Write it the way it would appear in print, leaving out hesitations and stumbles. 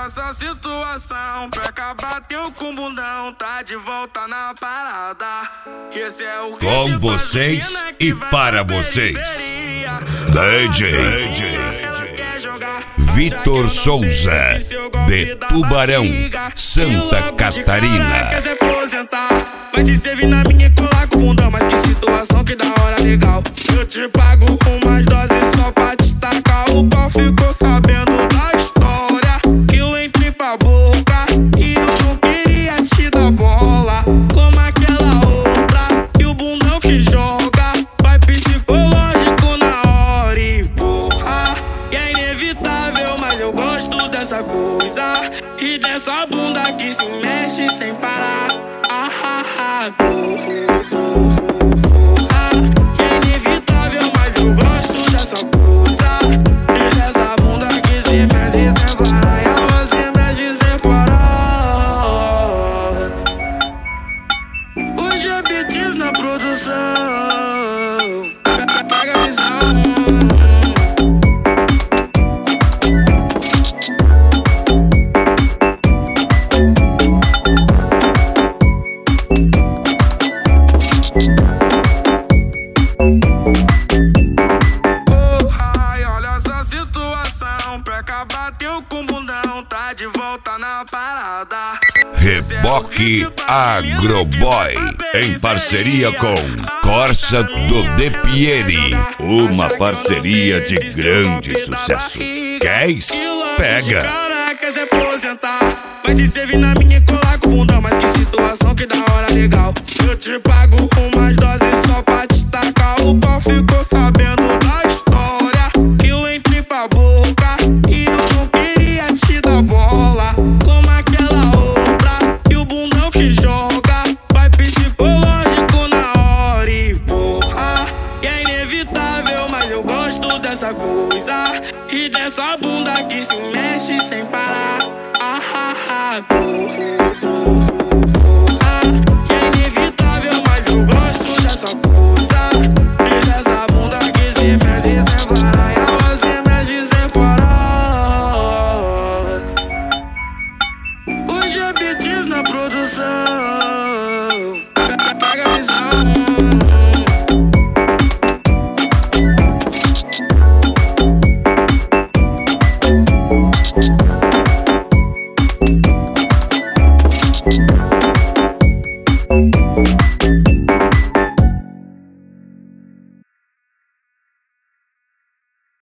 essa situação. Pra acabar teu com bundão, tá de volta na parada. Esse é o com vocês e para vocês, DJ Vitor Souza, de Tubarão, Santa Catarina. Quer se aposentar, mas se cê vir na minha colar com bundão, mas que situação, que da hora legal. Eu te pago umas doses só pra te tacar o pau. Ficou sabendo da história que eu entrei pra boca e eu não queria te dar bola como aquela outra. E o bundão que joga vai psicológico na hora e porra. E é inevitável, mas eu gosto dessa coisa e dessa bunda que se mexe sem parar. Ah, ah, ah, é inevitável, mas eu gosto dessa coisa e dessa bunda que se mexe sem parar. Ela se mexe sem parar. Hoje é beats na produção. Pega a visão. Pra acabar teu com bundão, tá de volta na parada. Reboque Agroboy, em parceria com Corsa do De Pieri, uma parceria de grande sucesso. Queres? Pega! Quer se aposentar, mas se cê vir na minha colar com bundão, mas que situação, que da hora legal. Eu te pago umas doses só pra te tacar o pau. Ficou sabendo da história que eu entrei pra boca e eu não queria te dar bola como aquela outra. E o bundão que joga vai psicológico na hora e porra. E é inevitável, mas eu gosto dessa coisa e dessa bunda que se mexe sem parar. Ah, ah, ah, porra.